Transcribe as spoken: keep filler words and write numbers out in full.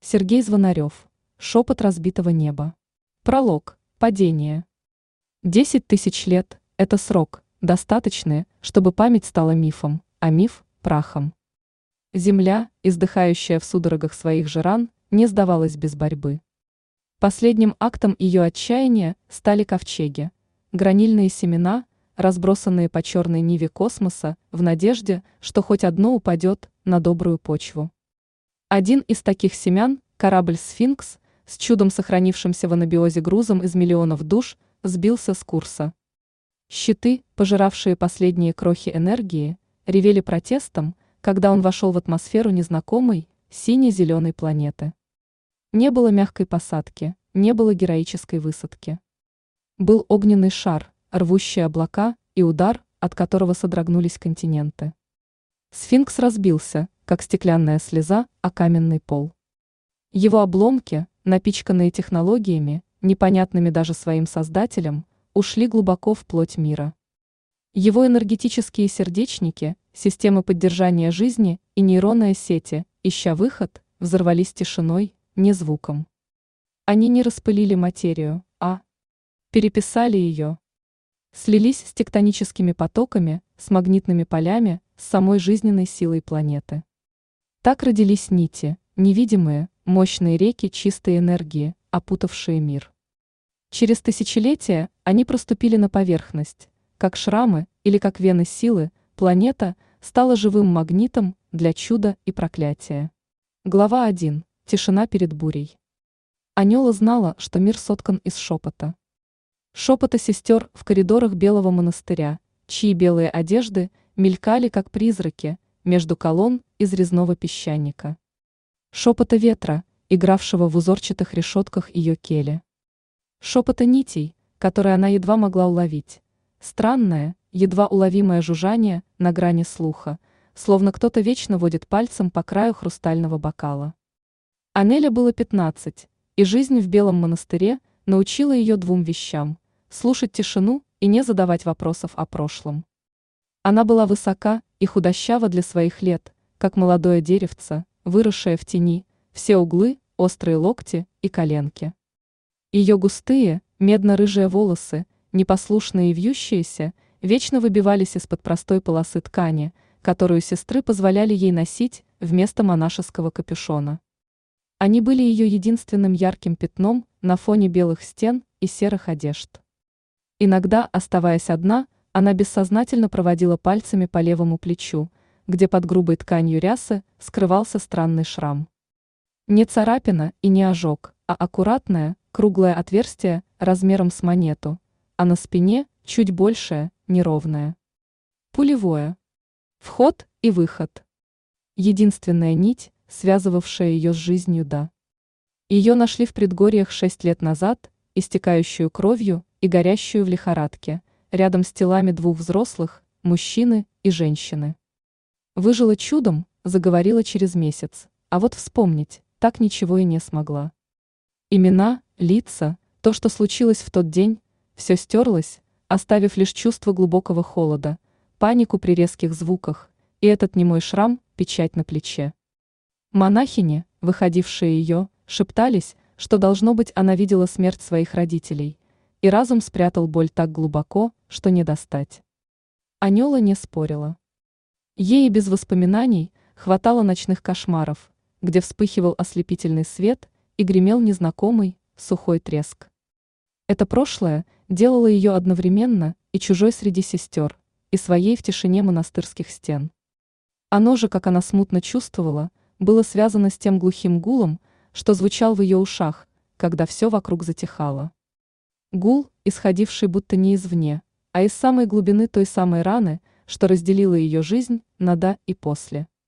Сергей Звонарев. Шепот разбитого неба. Пролог. Падение. Десять тысяч лет – это срок, достаточный, чтобы память стала мифом, а миф – прахом. Земля, издыхающая в судорогах своих же ран, не сдавалась без борьбы. Последним актом ее отчаяния стали ковчеги, гранильные семена, разбросанные по черной ниве космоса в надежде, что хоть одно упадет на добрую почву. Один из таких семян, корабль «Сфинкс», с чудом сохранившимся в анабиозе грузом из миллионов душ, сбился с курса. Щиты, пожиравшие последние крохи энергии, ревели протестом, когда он вошел в атмосферу незнакомой, сине-зеленой планеты. Не было мягкой посадки, не было героической высадки. Был огненный шар, рвущий облака, и удар, от которого содрогнулись континенты. Сфинкс разбился, как стеклянная слеза, о каменный пол. Его обломки, напичканные технологиями, непонятными даже своим создателям, ушли глубоко в плоть мира. Его энергетические сердечники, системы поддержания жизни и нейронные сети, ища выход, взорвались тишиной, не звуком. Они не распылили материю, а переписали ее. Слились с тектоническими потоками, с магнитными полями, с самой жизненной силой планеты. Так родились нити, невидимые, мощные реки чистой энергии, опутавшие мир. Через тысячелетия они проступили на поверхность, как шрамы или как вены силы, планета стала живым магнитом для чуда и проклятия. Глава один. Тишина перед бурей. Анёла знала, что мир соткан из шепота. Шепота сестер в коридорах Белого монастыря, чьи белые одежды мелькали, как призраки, между колонн из резного песчаника. Шепота ветра, игравшего в узорчатых решетках ее кели. Шепота нитей, которые она едва могла уловить. Странное, едва уловимое жужжание на грани слуха, словно кто-то вечно водит пальцем по краю хрустального бокала. Анеле было пятнадцать, и жизнь в Белом монастыре научила ее двум вещам – слушать тишину и не задавать вопросов о прошлом. Она была высока и худощава для своих лет, как молодое деревце, выросшее в тени, все углы, острые локти и коленки. Ее густые, медно-рыжие волосы, непослушные и вьющиеся, вечно выбивались из-под простой полосы ткани, которую сестры позволяли ей носить вместо монашеского капюшона. Они были ее единственным ярким пятном на фоне белых стен и серых одежд. Иногда, оставаясь одна, она бессознательно проводила пальцами по левому плечу, где под грубой тканью рясы скрывался странный шрам. Не царапина и не ожог, а аккуратное, круглое отверстие размером с монету, а на спине чуть большее, неровное. Пулевое. Вход и выход. Единственная нить, связывавшая ее с жизнью до. Ее нашли в предгорьях шесть лет назад, истекающую кровью и горящую в лихорадке, рядом с телами двух взрослых, мужчины и женщины. Выжила чудом, заговорила через месяц, а вот вспомнить так ничего и не смогла. Имена, лица, то, что случилось в тот день, все стерлось, оставив лишь чувство глубокого холода, панику при резких звуках, и этот немой шрам, печать на плече. Монахини, выходившие ее, шептались, что, должно быть, она видела смерть своих родителей, и разум спрятал боль так глубоко, что не достать. Анёла не спорила. Ей и без воспоминаний хватало ночных кошмаров, где вспыхивал ослепительный свет и гремел незнакомый, сухой треск. Это прошлое делало ее одновременно и чужой среди сестер, и своей в тишине монастырских стен. Оно же, как она смутно чувствовала, было связано с тем глухим гулом, что звучал в ее ушах, когда все вокруг затихало. Гул, исходивший будто не извне, а из самой глубины той самой раны, что разделила ее жизнь на «до» и «после».